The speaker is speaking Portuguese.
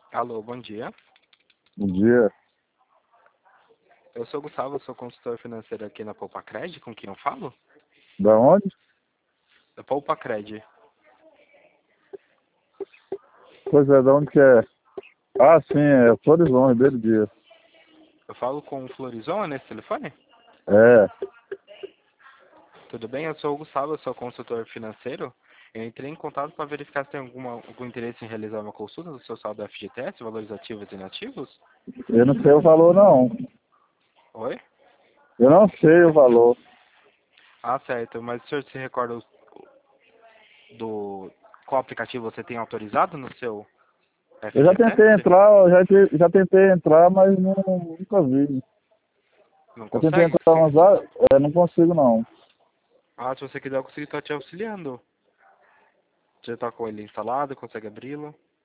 Alô, bom dia. Bom dia. Eu sou o Gustavo, eu sou consultor financeiro aqui na Poupa-Cred, com quem eu falo? Da onde? Da Poupa-Cred. Pois é, da onde que é? Ah, sim, é Florizon, Ribeiro Dias. Eu falo com o Florizon nesse telefone? É, Tudo bem? Eu sou o Gustavo, eu sou consultor financeiro. Eu entrei em contato para verificar se tem algum interesse em realizar uma consulta do seu saldo FGTS, valores ativos e inativos? eu não sei o valor não. Oi? Eu não sei o valor. Ah, certo. Mas o senhor se recorda do qual aplicativo você tem autorizado no seu Eu já tentei FGTS? entrar, já tentei entrar, mas nunca vi. Não Já tentei consegue? entrar, mas não consigo não. Ah, se você quiser, eu consigo estar te auxiliando. Você está com ele instalado, consegue abri-lo?